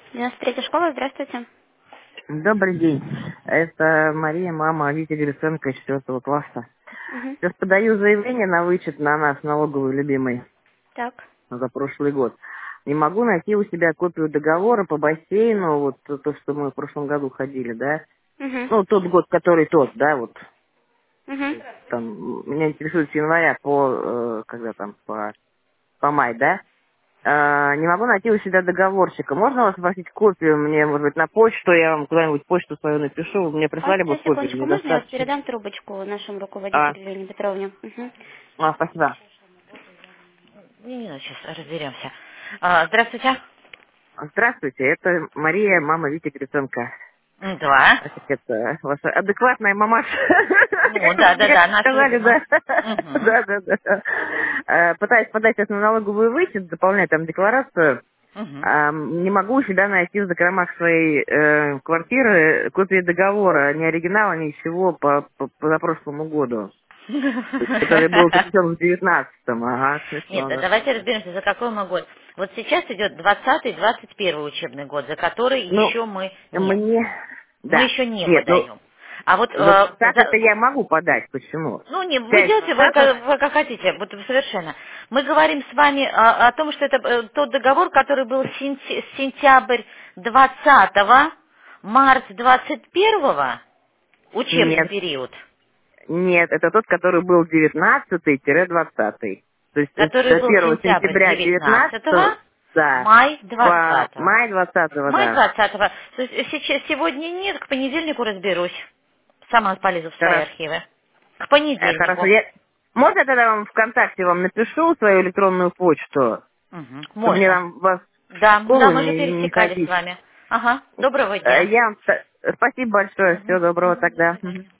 93-я школа, здравствуйте. Добрый день. Это Мария, мама Вити Гриценко из 4 класса. Угу. Сейчас подаю заявление на вычет на нас, налоговый любимый, Так. за прошлый год. Не могу найти у себя копию договора по бассейну, вот то, что мы в прошлом году ходили, да. Угу. Ну, тот год, который тот, да, вот. Угу. Там, меня интересует с января по, когда там, по май, да. Не могу найти у себя договорщика. Можно вас попросить копию мне, может быть, на почту? Я вам куда-нибудь почту свою напишу. Мне прислали бы Одну копию, секундочку, мне можно я вас достаточно. передам трубочку нашему А, руководителю Елене Петровне? Угу. спасибо. Не, сейчас разберемся. Здравствуйте. Здравствуйте, это Мария, мама Вити Гриценко. Да. Так как это ваша адекватная мамаша, Ну, как вы мне да, наша сказали, любимая. да. Угу. Да. Пытаюсь подать сейчас на налоговый вычет, заполнять там декларацию. Угу. Не могу у себя найти в закромах своей квартиры копии договора, ни оригинала, ничего по позапрошлому году, то есть, который был заключен в 19-м. Ага, Нет, смешно, да, да. давайте разберемся, за какой мы год. Вот сейчас идет 20-21 учебный год, за который Ну, еще мы нет. мне... Мы Да. еще не Нет, ну, подаем. А вот за 20 я могу подать. Почему? ну, не, вы Часть делаете штатов... вы как хотите, вот совершенно. Мы говорим с вами о том, что это тот договор, который был сентябрь 20-го, март 21-го, учебный Нет. период, Нет, это тот, который был 19-20. То есть с который был 1 сентябрь сентября 19-го, 19, да, май по 20-го. май 20, Май да. 20-го. То есть сегодня нет, к понедельнику разберусь. Сама полезу в свои Хорошо. архивы. К Хорошо. понедельнику. Можно я тогда вам ВКонтакте вам напишу свою электронную почту, Мгм. чтобы мне Можно. там вас в Да, школу мы же не пересекались с ходить? вами. Ага, доброго дня. Спасибо большое. Мгм. Всего доброго Мгм, до тогда. свидания.